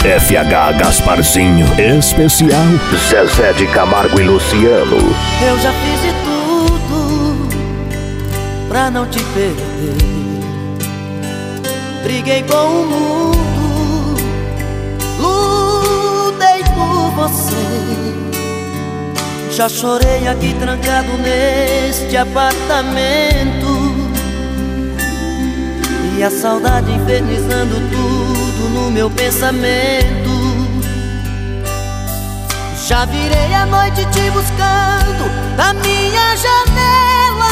FH Gasparzinho, especial Zezé de Camargo e Luciano. Eu já fiz de tudo pra não te perder. Briguei com o mundo, lutei por você. Já chorei aqui trancado neste apartamento, e a saudade infernizando tudo no meu pensamento. Já virei a noite te buscando na minha janela.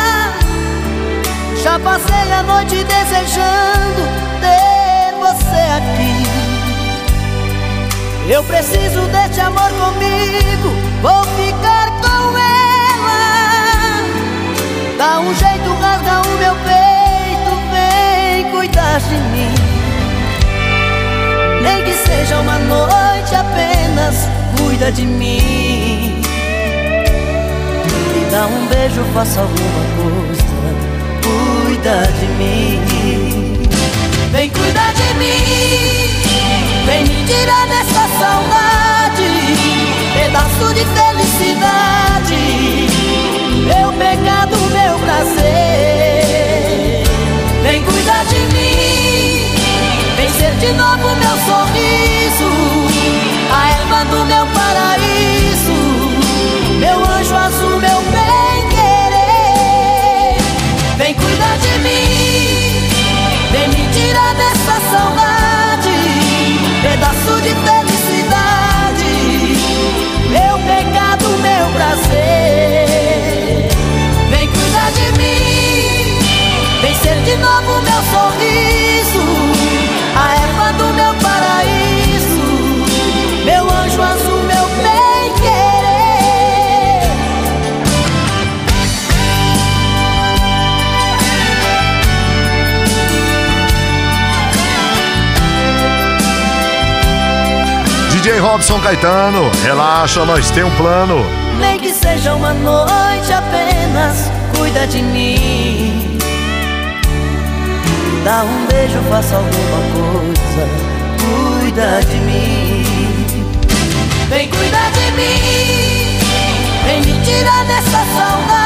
Já passei a noite desejando ter você aqui. Eu preciso deste amor comigo, vou ficar com ela. Dá um jeito, rasga o meu peito, vem cuidar de mim. Nem que seja uma noite apenas, cuida de mim. Me dá um beijo, faça alguma coisa, cuida de mim. Vem cuidar de mim, vem me tirar dessa saudade, pedaço de felicidade, meu pecado, meu prazer. Vem cuidar de mim, vem ser de novo meu sorriso, a erva do meu paraíso, meu anjo azul, meu bem-querer. Vem cuidar de mim, vem me tirar dessa saudade, pedaço de felicidade, meu pecado, meu prazer. Vem cuidar de mim, vem ser de novo meu sorriso, a erva do meu paraíso, meu anjo azul, meu bem-querer. DJ Robson Caetano, relaxa, nós temos um plano. Nem que seja uma noite apenas, cuida de mim. Dá um beijo, faça alguma coisa, cuida de mim. Vem cuidar de mim, vem me tirar dessa saudade,